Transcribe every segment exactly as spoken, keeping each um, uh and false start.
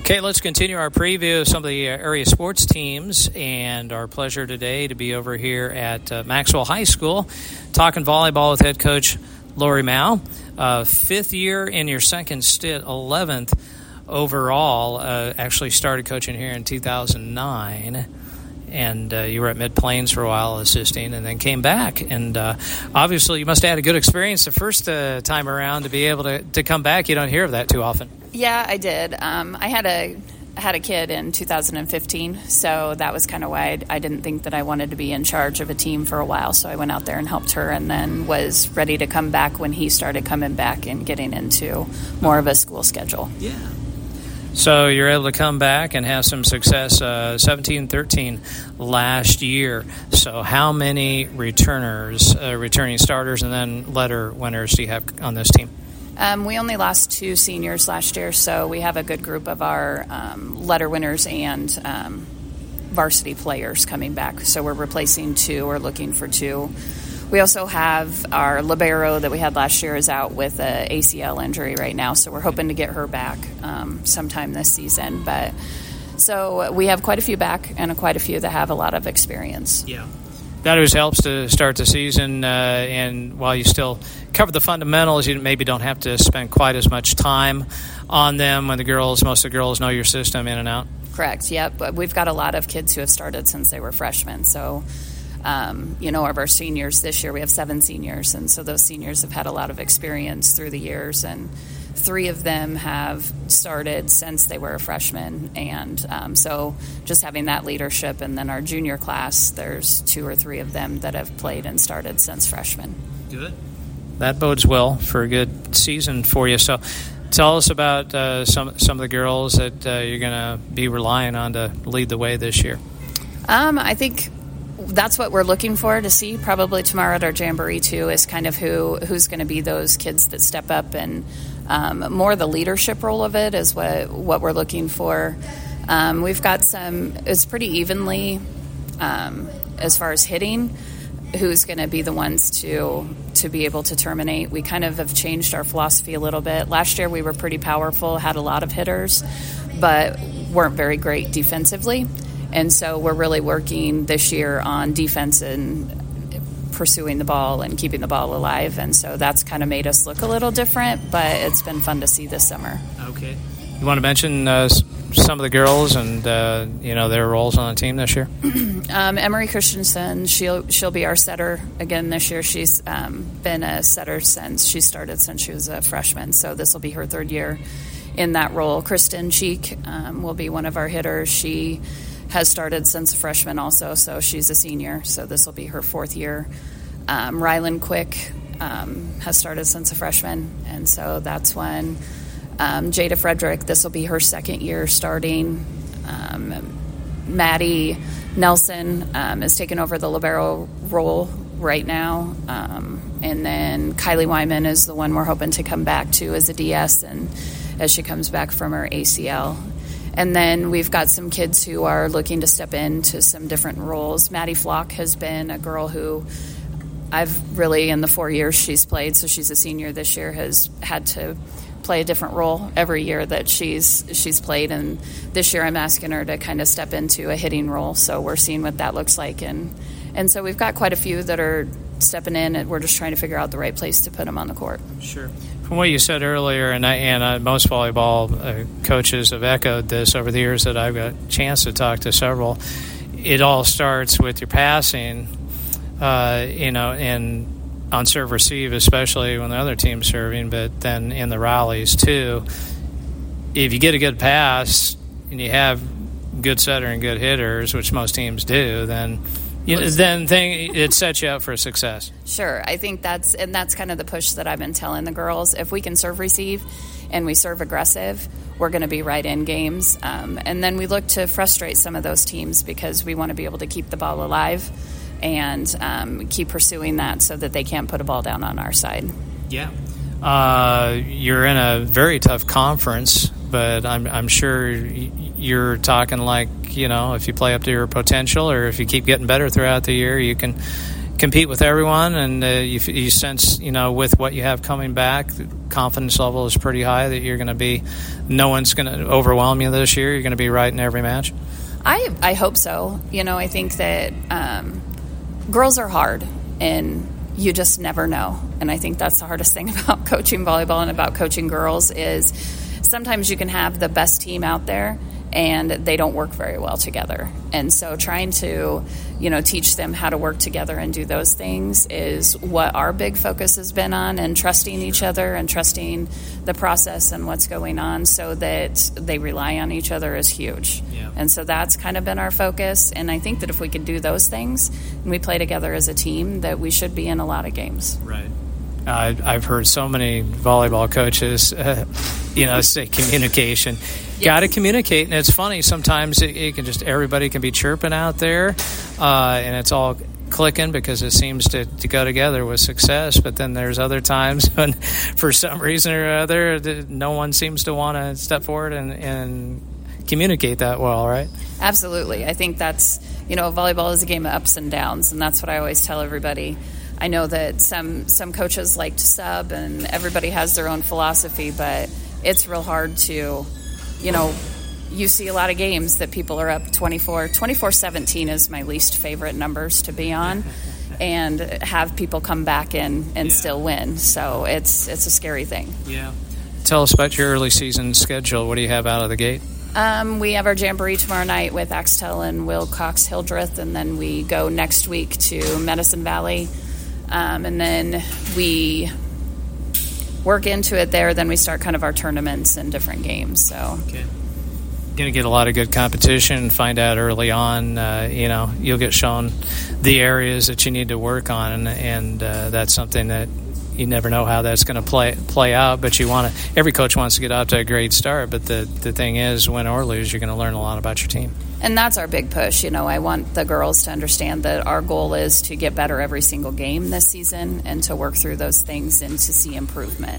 Okay, let's continue our preview of some of the area sports teams, and our pleasure today to be over here at uh, Maxwell High School talking volleyball with head coach Lori Mao. Uh, fifth year in your second stint, eleventh overall. Uh, actually started coaching here in two thousand nine, and uh, you were at Mid-Plains for a while assisting, and then came back. And uh, obviously you must have had a good experience the first uh, time around to be able to, to come back. You don't hear of that too often. Yeah, I did. Um, I had a had a kid in two thousand fifteen, so that was kind of why I, I didn't think that I wanted to be in charge of a team for a while. So I went out there and helped her, and then was ready to come back when he started coming back and getting into more of a school schedule. Yeah. So you're able to come back and have some success, uh, seventeen thirteen last year. So how many returners, uh, returning starters, and then letter winners do you have on this team? Um, we only lost two seniors last year, so we have a good group of our um, letter winners and um, varsity players coming back. So we're replacing two or looking for two. We also have our libero that we had last year is out with a A C L injury right now, so we're hoping to get her back um, sometime this season. But so we have quite a few back and quite a few that have a lot of experience. Yeah. That always helps to start the season, uh, and while you still cover the fundamentals, you maybe don't have to spend quite as much time on them when the girls, most of the girls know your system in and out. Correct, yep. But we've got a lot of kids who have started since they were freshmen. So, um, you know, of our seniors this year, we have seven seniors, and so those seniors have had a lot of experience through the years, and three of them have started since they were a freshman, and um, so just having that leadership. And then our junior class, there's two or three of them that have played and started since freshmen. Good. That bodes well for a good season for you. So tell us about uh, some some of the girls that uh, you're going to be relying on to lead the way this year. Um, I think that's what we're looking for to see probably tomorrow at our Jamboree too, is kind of who who's going to be those kids that step up, and um, more the leadership role of it is what what we're looking for. Um, we've got some, it's pretty evenly um, as far as hitting, who's going to be the ones to to be able to terminate. We kind of have changed our philosophy a little bit. Last year we were pretty powerful, had a lot of hitters, but weren't very great defensively. And so we're really working this year on defense and pursuing the ball and keeping the ball alive. And so that's kind of made us look a little different, but it's been fun to see this summer. Okay. You want to mention uh, some of the girls and, uh, you know, their roles on the team this year? um, Emery Christensen, she'll, she'll be our setter again this year. She's um, been a setter since she started, since she was a freshman. So this will be her third year in that role. Kristen Cheek um, will be one of our hitters. She has started since a freshman also, so she's a senior, so this will be her fourth year. Um, Rylan Quick um, has started since a freshman, and so that's one. Um, Jada Frederick, this will be her second year starting. Um, Maddie Nelson um, is taking over the libero role right now, um, and then Kylie Wyman is the one we're hoping to come back to as a D S, and as she comes back from her A C L. And then we've got some kids who are looking to step into some different roles. Maddie Flock has been a girl who I've really, in the four years she's played, so she's a senior this year, has had to play a different role every year that she's she's played. And this year I'm asking her to kind of step into a hitting role, so we're seeing what that looks like. And, and so we've got quite a few that are stepping in, and we're just trying to figure out the right place to put them on the court. Sure. From what you said earlier, and, I, and uh, most volleyball uh, coaches have echoed this over the years that I've got a chance to talk to several, it all starts with your passing, uh, you know, and on serve receive, especially when the other team's serving, but then in the rallies too. If you get a good pass and you have good setter and good hitters, which most teams do, then you know, then thing, it sets you up for success. Sure. I think that's, and that's kind of the push that I've been telling the girls. If we can serve receive and we serve aggressive, we're going to be right in games. Um, and then we look to frustrate some of those teams because we want to be able to keep the ball alive and um, keep pursuing that so that they can't put a ball down on our side. Yeah. Uh, you're in a very tough conference, but I'm, I'm sure you're talking like, you know, if you play up to your potential or if you keep getting better throughout the year, you can compete with everyone, and uh, you, you sense, you know, with what you have coming back, the confidence level is pretty high that you're going to be, no one's going to overwhelm you this year. You're going to be right in every match. I I hope so. You know, I think that um, girls are hard, and you just never know. And I think that's the hardest thing about coaching volleyball and about coaching girls is sometimes you can have the best team out there and they don't work very well together. And so trying to, you know, teach them how to work together and do those things is what our big focus has been on, and trusting each other and trusting the process and what's going on so that they rely on each other is huge. Yeah. And so that's kind of been our focus. And I think that if we can do those things and we play together as a team, that we should be in a lot of games. Right. Uh, I've heard so many volleyball coaches, uh, you know, say communication. Yes. Got to communicate, and it's funny. Sometimes it, it can just everybody can be chirping out there, uh, and it's all clicking because it seems to, to go together with success. But then there's other times when, for some reason or other, no one seems to want to step forward and, and communicate that well, right? Absolutely. I think that's, you know, volleyball is a game of ups and downs, and that's what I always tell everybody. I know that some, some coaches like to sub, and everybody has their own philosophy, but it's real hard to, you know, you see a lot of games that people are up twenty-four. twenty-four seventeen is my least favorite numbers to be on, and have people come back in and yeah. still win. So it's it's a scary thing. Yeah. Tell us about your early season schedule. What do you have out of the gate? Um, we have our jamboree tomorrow night with Axtell and Wilcox Hildreth, and then we go next week to Medicine Valley. Um, and then we work into it there. Then we start kind of our tournaments and different games. So, okay. Going to get a lot of good competition. Find out early on. Uh, you know, you'll get shown the areas that you need to work on, and, and uh, that's something that you never know how that's going to play play out. But you want to. Every coach wants to get out to a great start. But the the thing is, win or lose, you're going to learn a lot about your team. And that's our big push. You know, I want the girls to understand that our goal is to get better every single game this season and to work through those things and to see improvement.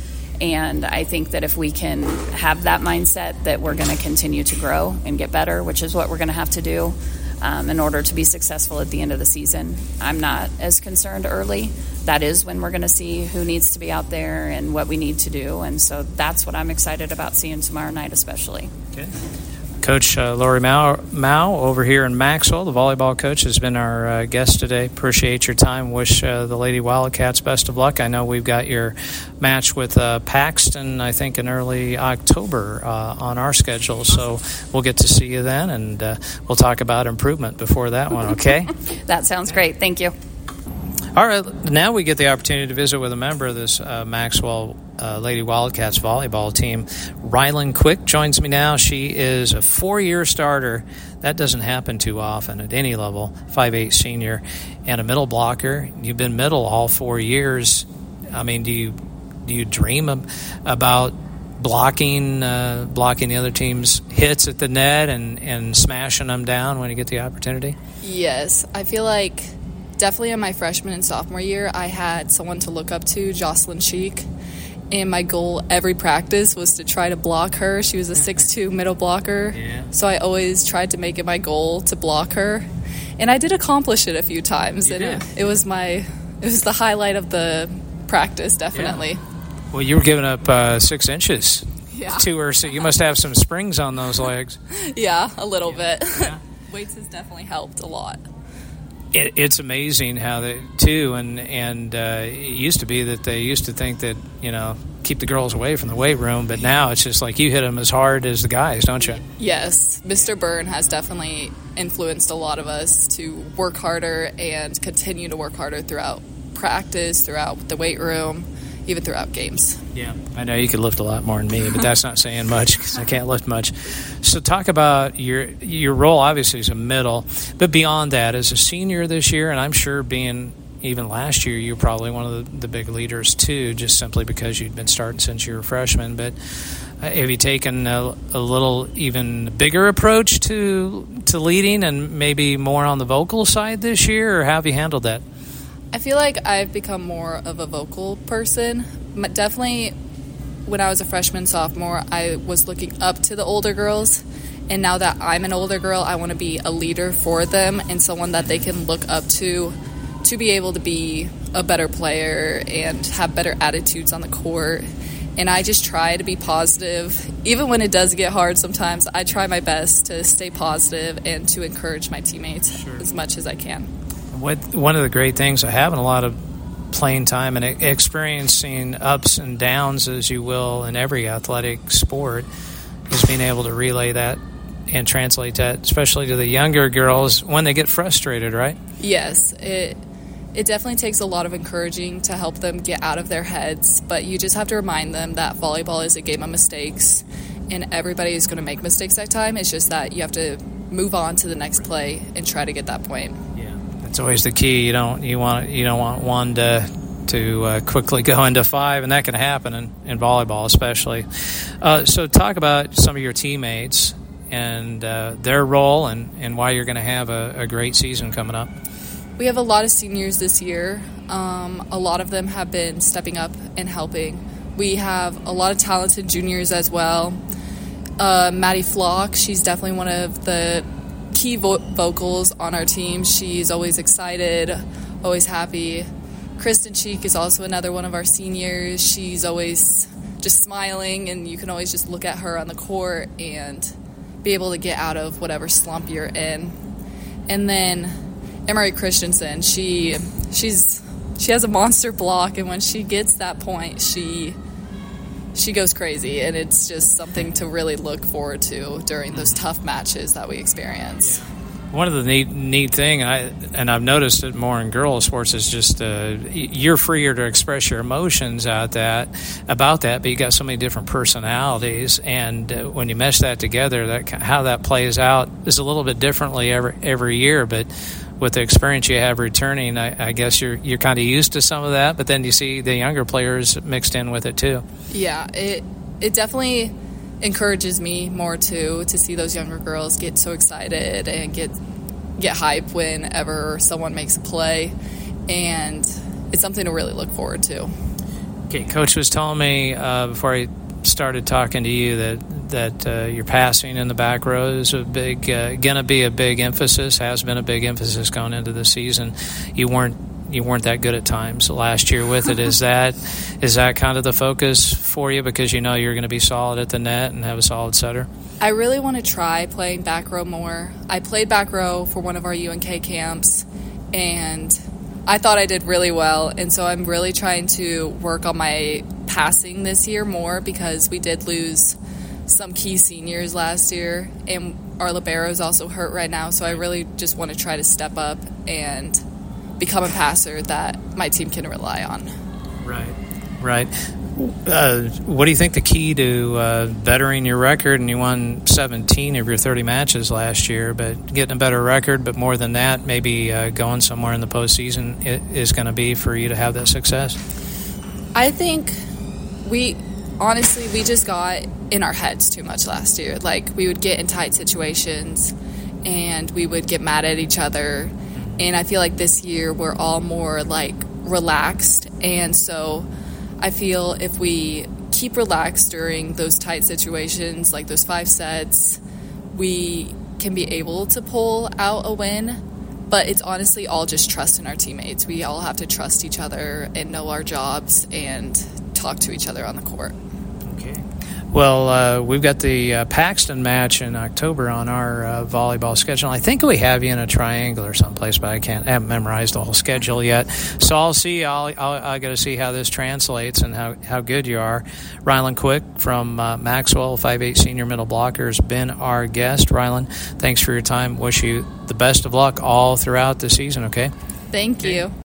And I think that if we can have that mindset that we're going to continue to grow and get better, which is what we're going to have to do um, in order to be successful at the end of the season, I'm not as concerned early. That is when we're going to see who needs to be out there and what we need to do. And so that's what I'm excited about seeing tomorrow night especially. Okay. Coach uh, Lori Mao, Mao over here in Maxwell, the volleyball coach, has been our uh, guest today. Appreciate your time. Wish uh, the Lady Wildcats best of luck. I know we've got your match with uh, Paxton, I think, in early October uh, on our schedule. So we'll get to see you then, and uh, we'll talk about improvement before that one, okay? That sounds great. Thank you. All right, now we get the opportunity to visit with a member of this uh, Maxwell uh, Lady Wildcats volleyball team. Rylan Quick joins me now. She is a four-year starter. That doesn't happen too often at any level, five eight senior, and a middle blocker. You've been middle all four years. I mean, do you do you dream of, about blocking uh, blocking the other team's hits at the net and, and smashing them down when you get the opportunity? Yes, I feel like definitely in my freshman and sophomore year, I had someone to look up to, Jocelyn Sheik, and my goal every practice was to try to block her. She was a six two middle blocker, yeah. So I always tried to make it my goal to block her, and I did accomplish it a few times. You and did. It, it was my, it was the highlight of the practice, definitely. Yeah. Well, you were giving up uh, six inches yeah. to her, so you must have some springs on those legs. Yeah, a little yeah. bit. Yeah. Weights has definitely helped a lot. It, it's amazing how they too, and and uh, it used to be that they used to think that, you know, keep the girls away from the weight room, but now it's just like you hit them as hard as the guys, don't you? Yes, Mister Byrne has definitely influenced a lot of us to work harder and continue to work harder throughout practice, throughout the weight room, even throughout games. Yeah, I know you could lift a lot more than me, but that's not saying much because I can't lift much. So talk about your your role, obviously, as a middle, but beyond that, as a senior this year, and I'm sure being even last year, you're probably one of the, the big leaders too, just simply because you'd been starting since you were a freshman. But uh, have you taken a, a little even bigger approach to to leading and maybe more on the vocal side this year, or how have you handled that? I feel like I've become more of a vocal person. Definitely when I was a freshman, sophomore, I was looking up to the older girls. And now that I'm an older girl, I want to be a leader for them and someone that they can look up to to be able to be a better player and have better attitudes on the court. And I just try to be positive. Even when it does get hard sometimes, I try my best to stay positive and to encourage my teammates sure. as much as I can. What, one of the great things of having a lot of playing time and experiencing ups and downs, as you will, in every athletic sport, is being able to relay that and translate that, especially to the younger girls when they get frustrated, right? Yes, it it definitely takes a lot of encouraging to help them get out of their heads, but you just have to remind them that volleyball is a game of mistakes, and everybody is going to make mistakes at time. It's just that you have to move on to the next play and try to get that point. Yeah, that's always the key. You don't you want you don't want one to to uh, quickly go into five, and that can happen in, in volleyball especially. Uh, so talk about some of your teammates and uh, their role and, and why you're going to have a, a great season coming up. We have a lot of seniors this year. Um, a lot of them have been stepping up and helping. We have a lot of talented juniors as well. Uh, Maddie Flock, she's definitely one of the key vo- vocals on our team. She's always excited, always happy. Kristen Cheek is also another one of our seniors. She's always just smiling, and you can always just look at her on the court and be able to get out of whatever slump you're in. And then Emery Christensen, she she's she has a monster block, and when she gets that point, she she goes crazy, and it's just something to really look forward to during those tough matches that we experience. Yeah. One of the neat neat thing, and, I, and I've noticed it more in girls sports, is just uh, you're freer to express your emotions out that about that, but you got so many different personalities, and uh, when you mesh that together, that how that plays out is a little bit differently every every year. But with the experience you have returning, I, I guess you're you're kind of used to some of that, but then you see the younger players mixed in with it too. Yeah, it it definitely encourages me more too to see those younger girls get so excited and get get hype whenever someone makes a play, and it's something to really look forward to. Okay, Coach was telling me uh, before I started talking to you that that uh, your passing in the back row is a big, uh, going to be a big emphasis. Has been a big emphasis going into the season. You weren't you weren't that good at times last year with it. Is that is that kind of the focus for you because you know you're going to be solid at the net and have a solid setter? I really want to try playing back row more. I played back row for one of our U N K camps, and I thought I did really well, and so I'm really trying to work on my passing this year more because we did lose some key seniors last year, and our libero is also hurt right now, so I really just want to try to step up and become a passer that my team can rely on. Right, right. Uh, what do you think the key to uh, bettering your record? And you won seventeen of your thirty matches last year, but getting a better record, but more than that, maybe uh, going somewhere in the postseason is going to be for you to have that success? I think we, honestly, we just got in our heads too much last year. Like, we would get in tight situations, and we would get mad at each other. And I feel like this year we're all more, like, relaxed. And so I feel if we keep relaxed during those tight situations, like those five sets, we can be able to pull out a win. But it's honestly all just trust in our teammates. We all have to trust each other and know our jobs and talk to each other on the court. Okay. Well, uh, we've got the uh, Paxton match in October on our uh, volleyball schedule. I think we have you in a triangle or someplace, but I can't. I haven't memorized the whole schedule yet. So I'll see. I'll. I'll I got to see how this translates and how, how good you are. Rylan Quick from uh, Maxwell, five eight senior middle blocker, has been our guest. Rylan, thanks for your time. Wish you the best of luck all throughout the season. Okay. Thank you.